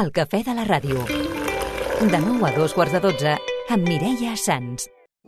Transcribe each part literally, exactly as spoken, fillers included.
El cafè de la ràdio. De nou a dos quarts de dotze, amb Mireia Sans.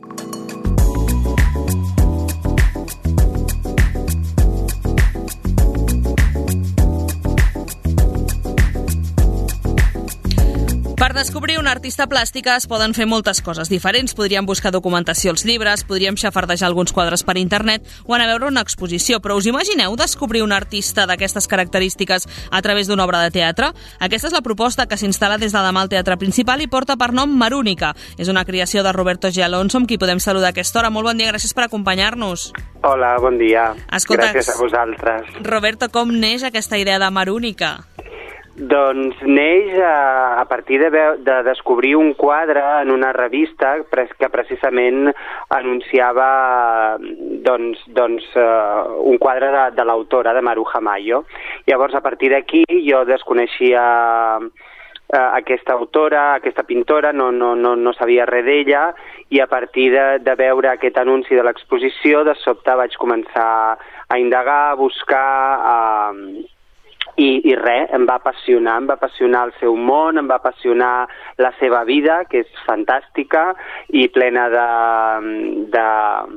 Per descobrir una artista plàstica es poden fer moltes coses diferents. Podríem buscar documentació als llibres, podríem xafardejar alguns quadres per internet o anar a veure una exposició. Però us imagineu descobrir un artista d'aquestes característiques a través d'una obra de teatre? Aquesta és la proposta que s'instal·la des de demà al Teatre Principal i porta per nom Marúnica. És una creació de Roberto G. Alonso, amb qui podem saludar a aquesta hora. Molt bon dia, gràcies per acompanyar-nos. Hola, bon dia. Escolta, gràcies a vosaltres. Roberto, com neix aquesta idea de Marúnica? Doncs neix a, a partir de, de descobrir un quadre en una revista que precisament anunciava doncs, doncs, uh, un quadre de, de l'autora, de Maruja Mayo. Llavors, a partir d'aquí, jo desconeixia uh, aquesta autora, aquesta pintora, no, no, no, no sabia res d'ella, i a partir de, de veure aquest anunci de l'exposició, de sobte vaig començar a indagar, a buscar... Uh, I, i res, em va apassionar, em va apassionar el seu món, em va apassionar la seva vida, que és fantàstica i plena de, de,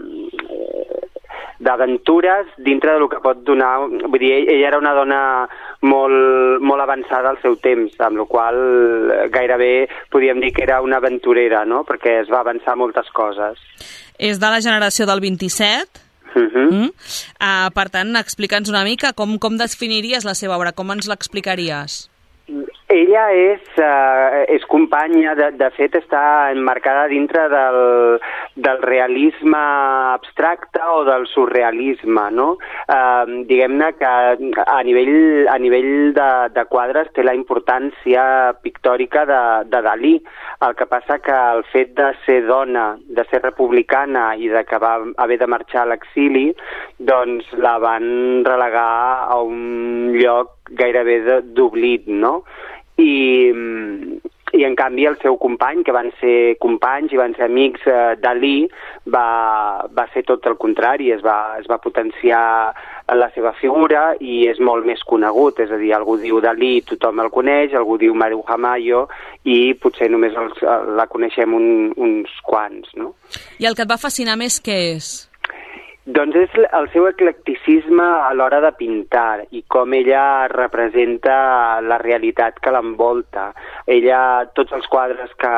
d'aventures dintre del que pot donar. Vull dir, ella era una dona molt, molt avançada al seu temps, amb la qual gairebé podíem dir que era una aventurera, no? Perquè es va avançar moltes coses. És de la generació del vint-i-set? Uh-huh. Mm? Uh, per tant, explica'ns una mica com, com definiries la seva obra, com ens l'explicaries? Ella és, uh, és companya, de, de fet està emmarcada dintre del, del realisme abstracte o del surrealisme, no? Uh, diguem-ne que a nivell, a nivell de, de quadres té la importància pictòrica de, de Dalí. El que passa que el fet de ser dona, de ser republicana i de que va haver de marxar a l'exili, doncs la van relegar a un lloc gairebé d'oblit, no? I, i en canvi el seu company, que van ser companys i van ser amics, eh, Dalí, va, va ser tot el contrari, es va, es va potenciar la seva figura i és molt més conegut, és a dir, algú diu Dalí, tothom el coneix, algú diu Maruja Mayo i potser només els, la coneixem un, uns quants, no? I el que et va fascinar més què és? Doncs és el seu eclecticisme a l'hora de pintar i com ella representa la realitat que l'envolta. Ella, tots els quadres que,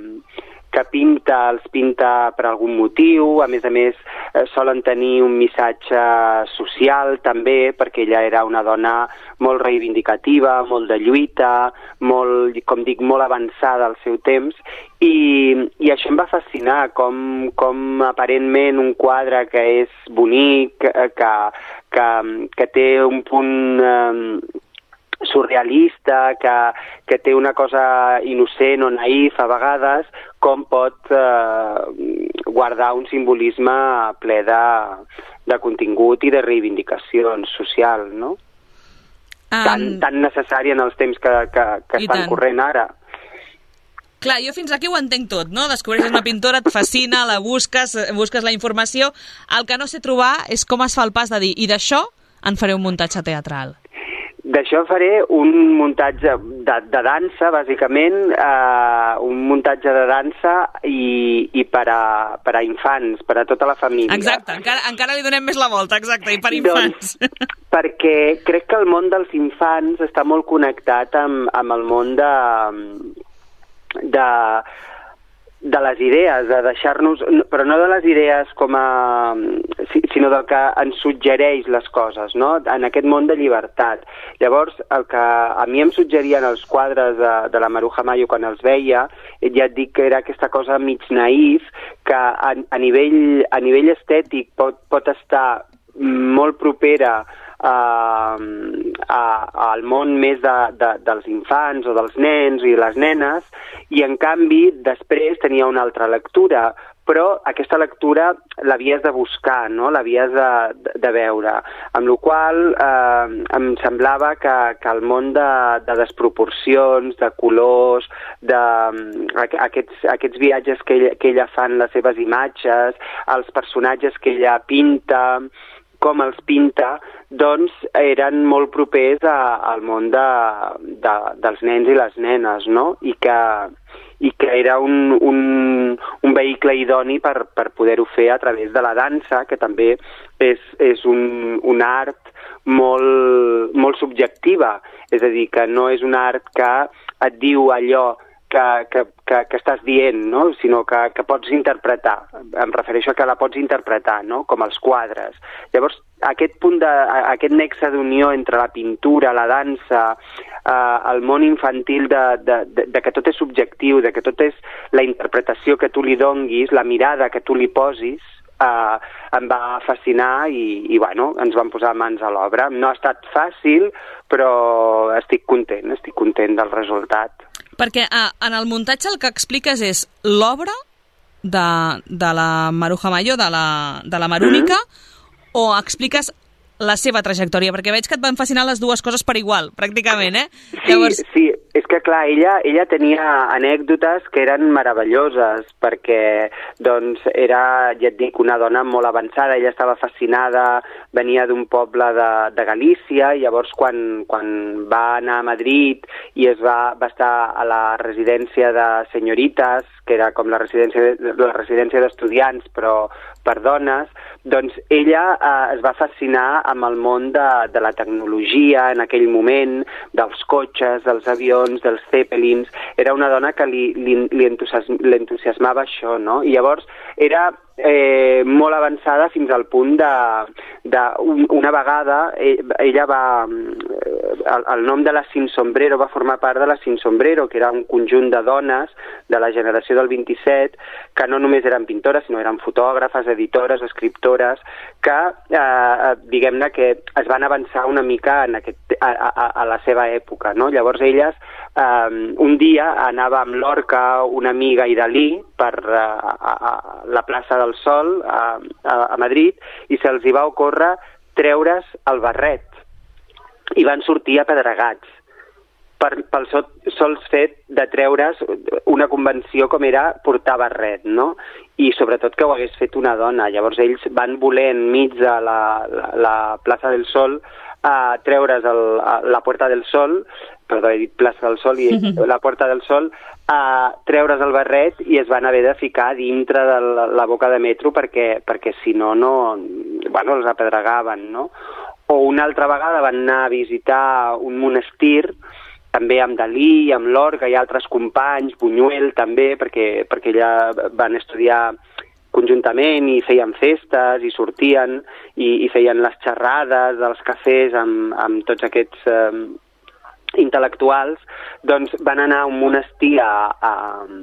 que pinta, els pinta per algun motiu, a més a més eh, solen tenir un missatge social també, perquè ella era una dona molt reivindicativa, molt de lluita, molt, com dic, molt avançada al seu temps, i, i això em va fascinar, com, com aparentment un quadre que és bonic, que, que, que té un punt eh, surrealista, que, que té una cosa innocent o naïf a vegades, com pot eh, guardar un simbolisme ple de, de contingut i de reivindicació social, no? Um, tan, tan necessària en els temps que, que, que estan tant. corrent ara. Clar, jo fins aquí ho entenc tot, no? Descobreixes una pintora, et fascina, la busques, busques la informació. El que no sé trobar és com es fa el pas de dir, i d'això en faré un muntatge teatral. D'això faré un muntatge de, de dansa, bàsicament, eh, un muntatge de dansa i, i per, a, per a infants, per a tota la família. Exacte, encara, encara li donem més la volta, exacte, i per infants. Doncs, perquè crec que el món dels infants està molt connectat amb, amb el món de... de de les idees, de deixar-nos, però no de les idees com a... sinó del que ens suggereix les coses, no? En aquest món de llibertat. Llavors, el que a mi em suggerien els quadres de, de la Maruja Mayo quan els veia, ja et dic que era aquesta cosa mig naïf, que a, a, nivell, a nivell estètic pot, pot estar molt propera Uh, uh, al món més de, de, dels infants o dels nens i les nenes, i en canvi després tenia una altra lectura, però aquesta lectura l'havies de buscar, no? L'havies de, de, de veure, amb la qual cosa eh, em semblava que, que el món de, de desproporcions, de colors, de, aquests, aquests viatges que ella, que ella fa en les seves imatges, els personatges que ella pinta, com els pinta, doncs eren molt propers a, al món de, de, dels nens i les nenes, no? I que, i que era un, un, un vehicle idoni per, per poder-ho fer a través de la dansa, que també és, és un, un art molt, molt subjectiva, és a dir, que no és un art que et diu allò que, que, que, que estàs dient, no? Sinó que, que pots interpretar. Em refereixo a que la pots interpretar, no? Com els quadres. Llavors, aquest punt de, aquest nexe d'unió entre la pintura, la dansa, eh, el món infantil de, de, de, de que tot és subjectiu, de que tot és la interpretació que tu li donguis, la mirada que tu li posis, eh, em va fascinar i, i bueno, ens vam posar mans a l'obra. No ha estat fàcil, però estic content, estic content del resultat. Perquè ah, en el muntatge el que expliques és l'obra de, de la Maruja Mayo, de la, de la Marúnica, mm-hmm. o expliques la seva trajectòria? Perquè veig que et van fascinar les dues coses per igual, pràcticament, eh? Sí, Llavors... sí, és que clar, ella, ella tenia anècdotes que eren meravelloses, perquè doncs era, ja et dic, una dona molt avançada, ella estava fascinada, venia d'un poble de, de Galícia, i llavors quan, quan va anar a Madrid i es va, va estar a la residència de senyorites, que era com la residència, la residència d'estudiants, però per dones, doncs ella eh, es va fascinar amb el món de, de la tecnologia en aquell moment, dels cotxes, dels avions, dels zeppelins. Era una dona que li, li, li, entusiasm, li entusiasmava això, no? I llavors era eh, molt avançada fins al punt de, de un, una vegada ella va... El, el nom de la Sin Sombrero va formar part de la Sin Sombrero, que era un conjunt de dones de la generació del vint-i-set, que no només eren pintores, sinó eren fotògrafes, editores, escriptores, que, eh, diguem-ne, que es van avançar una mica en aquest, a, a, a la seva època, no? Llavors elles, eh, un dia anava amb l'Orca, una amiga i Dalí, per a, a, a la plaça del Sol, a, a, a Madrid, i se'ls hi va ocórrer treure's el barret, i van sortir apedregats per, pel sol, sols fet de treure's una convenció com era portar barret, no? I sobretot que ho hagués fet una dona. Llavors ells van voler enmig de la, la, la plaça del Sol a treure's el, a la Puerta del Sol, perdó, he dit plaça del Sol i la Puerta del Sol, a treure's el barret i es van haver de ficar dintre de la, la boca de metro perquè, perquè si no, no, bueno, els apedregaven, no? O una altra vegada van anar a visitar un monestir, també amb Dalí, amb l'Orga i altres companys, Buñuel també, perquè, perquè ja van estudiar conjuntament i feien festes i sortien i, i feien les xerrades dels cafès amb, amb tots aquests eh, intel·lectuals, doncs van anar a un monestir a... a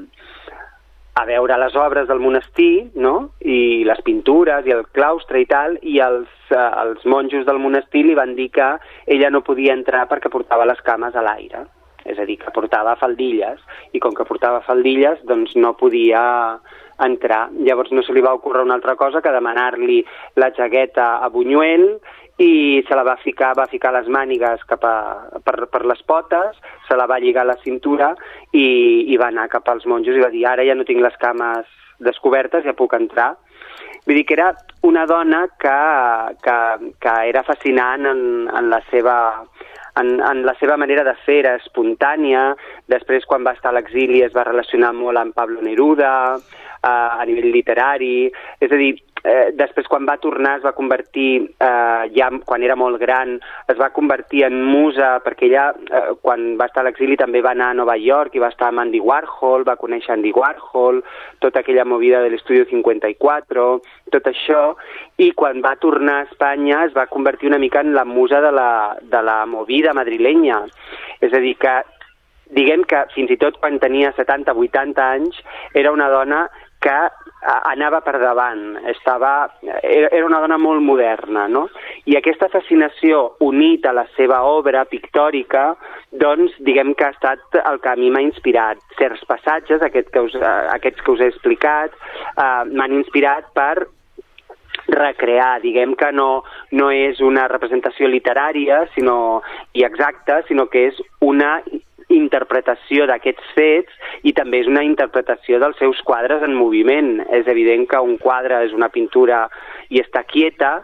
a veure les obres del monestir, no? I les pintures i el claustre i tal, i els, eh, els monjos del monestir li van dir que ella no podia entrar perquè portava les cames a l'aire, és a dir, que portava faldilles, i com que portava faldilles, doncs no podia entrar. Llavors no se li va ocórrer una altra cosa que demanar-li la jaqueta a Buñuel, i se la va ficar, va ficar les mànigues cap a, per, per les potes, se la va lligar a la cintura i, i va anar cap als monjos i va dir ara ja no tinc les cames descobertes, ja puc entrar. Vull dir que era una dona que, que, que era fascinant en, en, la seva, en, en la seva manera de fer, era espontània. Després, quan va estar a l'exili, es va relacionar molt amb Pablo Neruda, eh, a nivell literari. És a dir, Eh, després, quan va tornar, es va convertir, eh, ja quan era molt gran, es va convertir en musa, perquè ella, eh, quan va estar a l'exili, també va anar a Nova York i va estar amb Andy Warhol, va conèixer Andy Warhol, tota aquella movida de l'Estudio cinquanta-quatre, tot això, i quan va tornar a Espanya es va convertir una mica en la musa de la, de la movida madrilenya. És a dir, que diguem que fins i tot quan tenia setanta vuitanta anys, era una dona que anava per davant, estava, era una dona molt moderna, no? I aquesta fascinació unit a la seva obra pictòrica, doncs diguem que ha estat el que a mi m'ha inspirat. Certs passatges, aquests que us, aquests que us he explicat, eh, m'han inspirat per recrear, diguem que no, no és una representació literària sinó, i exacta, sinó que és una interpretació d'aquests fets i també és una interpretació dels seus quadres en moviment. És evident que un quadre és una pintura i està quieta,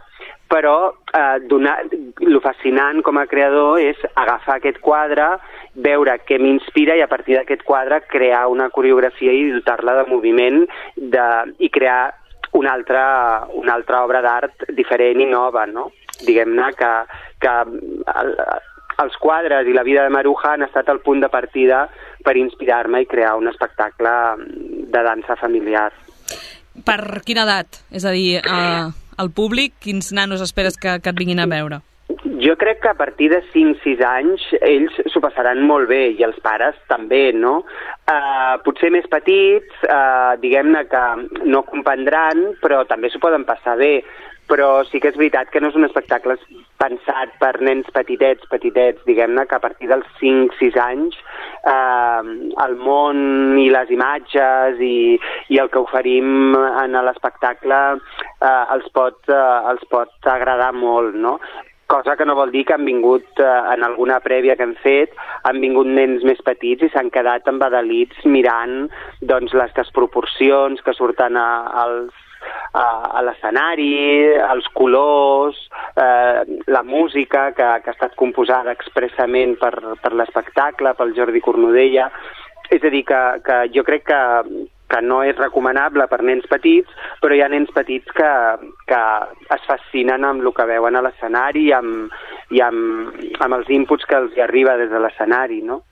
però eh, donar, lo fascinant com a creador és agafar aquest quadre, veure què m'inspira i a partir d'aquest quadre crear una coreografia i dotar-la de moviment de, i crear una altra, una altra obra d'art diferent i nova, no? Diguem-ne que, que el, els quadres i la vida de Maruja han estat el punt de partida per inspirar-me i crear un espectacle de dansa familiar. Per quina edat? És a dir, eh, el públic, quins nanos esperes que, que et vinguin a veure? Jo crec que a partir de cinc sis anys ells s'ho passaran molt bé i els pares també, no? Uh, potser més petits, uh, diguem-ne que no comprendran, però també s'ho poden passar bé. Però sí que és veritat que no és un espectacle pensat per nens petitets, petitets, diguem-ne, que a partir dels cinc sis anys eh, el món i les imatges i, i el que oferim en l'espectacle eh, els, pot, eh, els pot agradar molt, no? Cosa que no vol dir que han vingut, eh, en alguna prèvia que hem fet, han vingut nens més petits i s'han quedat embadalits mirant doncs, les desproporcions que surten a, als a l'escenari, els colors, eh, la música que, que ha estat composada expressament per, per l'espectacle, pel Jordi Cornudella. És a dir, que, que jo crec que, que no és recomanable per nens petits, però hi ha nens petits que, que es fascinen amb el que veuen a l'escenari i, amb, i amb, amb els inputs que els hi arriba des de l'escenari, no?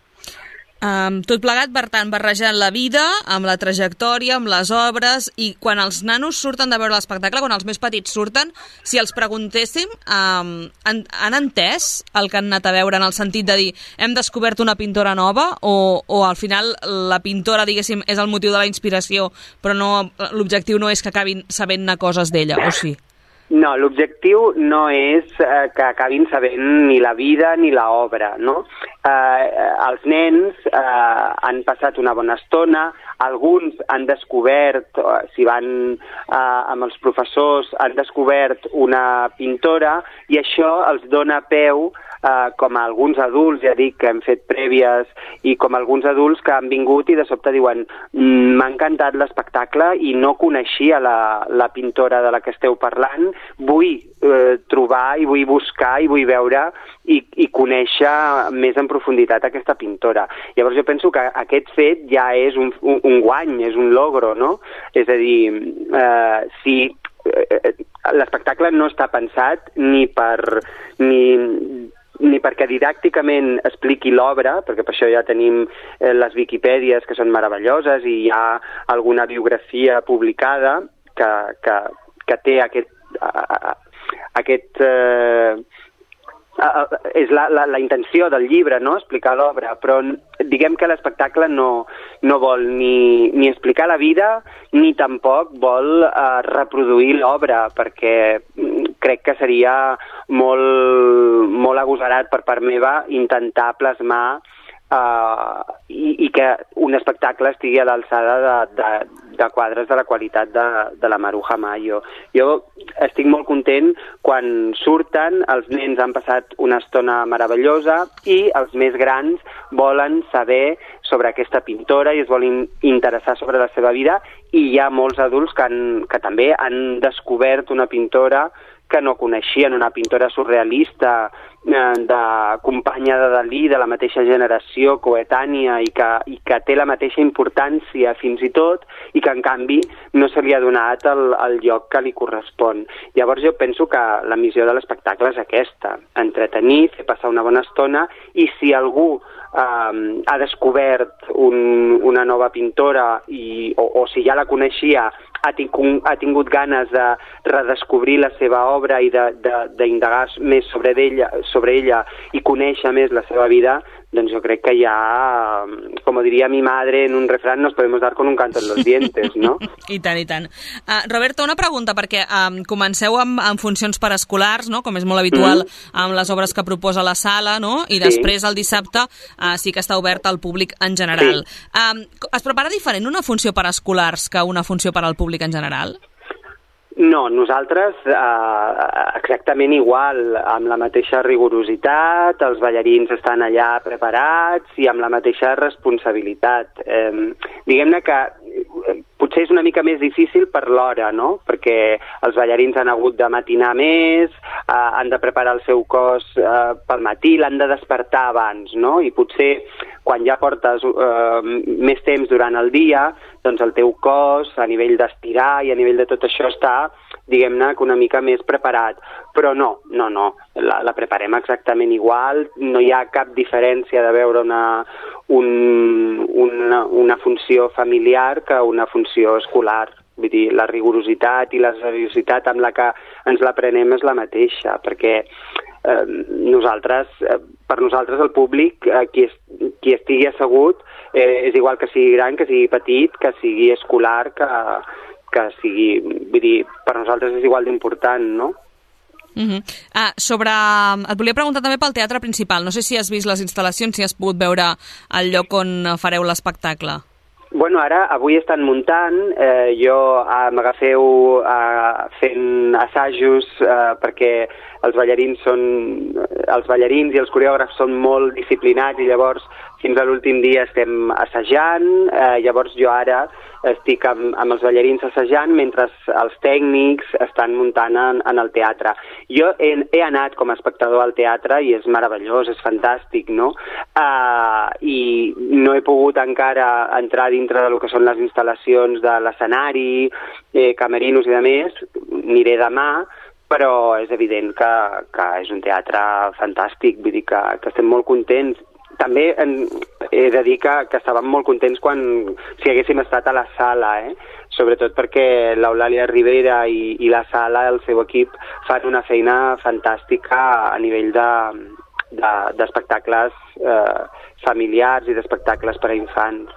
Um, tot plegat, per tant, barrejant la vida amb la trajectòria, amb les obres, i quan els nanos surten de veure l'espectacle, quan els més petits surten, si els preguntéssim, um, han, han entès el que han anat a veure en el sentit de dir hem descobert una pintora nova o, o al final la pintora, diguéssim, és el motiu de la inspiració, però no, l'objectiu no és que acabin sabent-ne coses d'ella, o sí? No, l'objectiu no és eh, que acabin sabent ni la vida ni l'obra, no? Eh, els nens eh, han passat una bona estona, alguns han descobert, si van eh, amb els professors, han descobert una pintora i això els dona peu Uh, com a alguns adults, ja dic que hem fet prèvies, i com a alguns adults que han vingut i de sobte diuen m'ha encantat l'espectacle i no coneixia la, la pintora de la que esteu parlant, vull uh, trobar i vull buscar i vull veure i, i conèixer més en profunditat aquesta pintora. Llavors jo penso que aquest fet ja és un, un, un guany, és un logro, no? És a dir, uh, si l'espectacle no està pensat ni per ni ni perquè didàcticament expliqui l'obra, perquè per això ja tenim eh, les Viquipèdies que són meravelloses i hi ha alguna biografia publicada que, que, que té aquest, uh, aquest uh, uh, és la, la, la intenció del llibre, no?, explicar l'obra, però diguem que l'espectacle no, no vol ni, ni explicar la vida ni tampoc vol uh, reproduir l'obra, perquè crec que seria molt, molt agosarat per part meva intentar plasmar uh, i, i que un espectacle estigui a l'alçada de, de, de quadres de la qualitat de, de la Maruja Mayo. Jo estic molt content quan surten, els nens han passat una estona meravellosa i els més grans volen saber sobre aquesta pintora i es volen interessar sobre la seva vida, i hi ha molts adults que, han, que també han descobert una pintora que no coneixien, una pintora surrealista, eh, de companya de Dalí, de la mateixa generació, coetània, i que, i que té la mateixa importància fins i tot, i que en canvi no se li ha donat el, el lloc que li correspon. Llavors jo penso que la missió de l'espectacle és aquesta, entretenir, fer passar una bona estona, i si algú eh, ha descobert un, una nova pintora i, o, o si ja la coneixia, ha tingut, ha tingut ganes de redescobrir la seva obra i d'indagar més sobre ella, sobre ella i conèixer més la seva vida, doncs jo crec que ja, com diria mi madre en un refrán, nos podemos dar con un canto en los dientes, no? I tant, i tant. Uh, Roberto, una pregunta, perquè um, comenceu amb, amb funcions paraescolars, no?, com és molt habitual mm. amb les obres que proposa la sala, no?, i sí. Després el dissabte uh, sí que està obert al públic en general. Sí. Um, es prepara diferent una funció per a escolars que una funció per al públic en general? No, nosaltres eh, exactament igual, amb la mateixa rigorositat, els ballarins estan allà preparats i amb la mateixa responsabilitat. Eh, diguem-ne que potser és una mica més difícil per l'hora, no? Perquè els ballarins han hagut de matinar més, eh, han de preparar el seu cos eh, pel matí, l'han de despertar abans, no? I potser quan ja portes eh, més temps durant el dia, doncs el teu cos a nivell d'estirar i a nivell de tot això està, diguem-ne, una mica més preparat. Però no, no, no, la, la preparem exactament igual, no hi ha cap diferència de veure una, un, una, una funció familiar que una funció escolar. Vull dir, la rigorositat i la seriositat amb la que ens la prenem és la mateixa, perquè eh, nosaltres, eh, per nosaltres el públic, eh, qui, es, qui estigui assegut, eh, és igual que sigui gran, que sigui petit, que sigui escolar, que, que sigui... Vull dir, per nosaltres és igual d'important, no? Uh-huh. Ah, sobre... Et volia preguntar també pel teatre principal. No sé si has vist les instal·lacions, si has pogut veure el lloc on fareu l'espectacle. Bueno, ara, avui estan muntant, eh, jo eh, m'agafeu eh, fent assajos eh, perquè els ballarins són, els ballarins i els coreògrafs són molt disciplinats i llavors fins a l'últim dia estem assajant, eh, llavors jo ara estic amb, amb els ballarins assajant mentre els tècnics estan muntant en, en el teatre. Jo he, he anat com a espectador al teatre i és meravellós, és fantàstic, no? Uh, I no he pogut encara entrar dintre del que són les instal·lacions de l'escenari, eh, camerinos i de més, aniré demà, però és evident que, que és un teatre fantàstic, vull dir que, que estem molt contents. També en, he de dir que, que estàvem molt contents quan si haguéssim estat a la sala, eh? Sobretot perquè l'Eulàlia Rivera i, i la sala, el seu equip, fan una feina fantàstica a nivell de, de, d'espectacles eh, familiars i d'espectacles per a infants.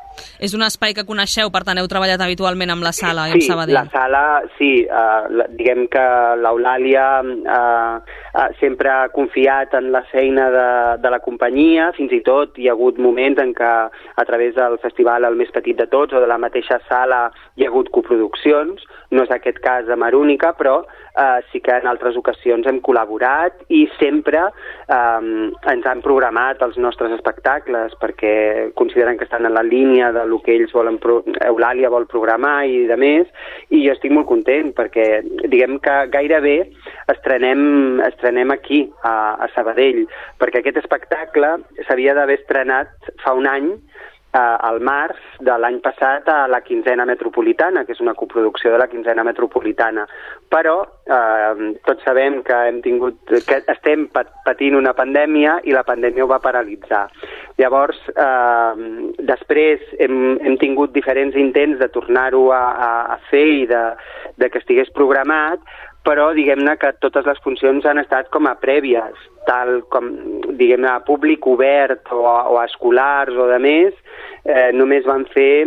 És un espai que coneixeu, per tant heu treballat habitualment amb la sala i sí, amb Sabadell. La sala, sí, uh, diguem que l'Eulàlia uh, uh, sempre ha confiat en la feina de, de la companyia, fins i tot hi ha hagut moments en què a través del festival El més petit de tots o de la mateixa sala hi ha hagut coproduccions, no és aquest cas de Marúnica, però uh, sí que en altres ocasions hem col·laborat i sempre um, ens han programat els nostres espectacles perquè consideren que estan en la línia de lo que ells volen, Eulàlia vol programar i de més, i jo estic molt content perquè diguem que gairebé estrenem, estrenem aquí a, a Sabadell, perquè aquest espectacle s'havia d'haver estrenat fa un any eh, al març de l'any passat a la quinzena metropolitana, que és una coproducció de la quinzena metropolitana, però eh, tots sabem que hem tingut, que estem patint una pandèmia i la pandèmia ho va paralitzar. Llavors, eh, després hem, hem tingut diferents intents de tornar-ho a, a, a fer i de, de que estigués programat, però diguem-ne que totes les funcions han estat com a prèvies, tal com, diguem-ne, a públic obert o a, o a escolars o de més, eh, només van fer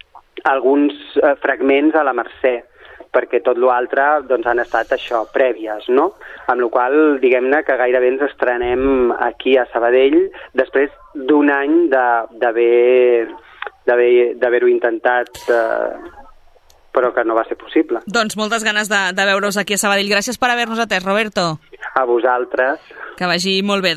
alguns eh, fragments a la Mercè, perquè tot l'altre doncs, han estat això, prèvies, no? Amb la qual cosa, diguem-ne que gairebé ens estrenem aquí a Sabadell després d'un any d'haver d'haver-ho intentat, eh, però que no va ser possible. Doncs moltes ganes de, de veure-us aquí a Sabadell. Gràcies per haver-nos atès, Roberto. A vosaltres. Que vagi molt bé.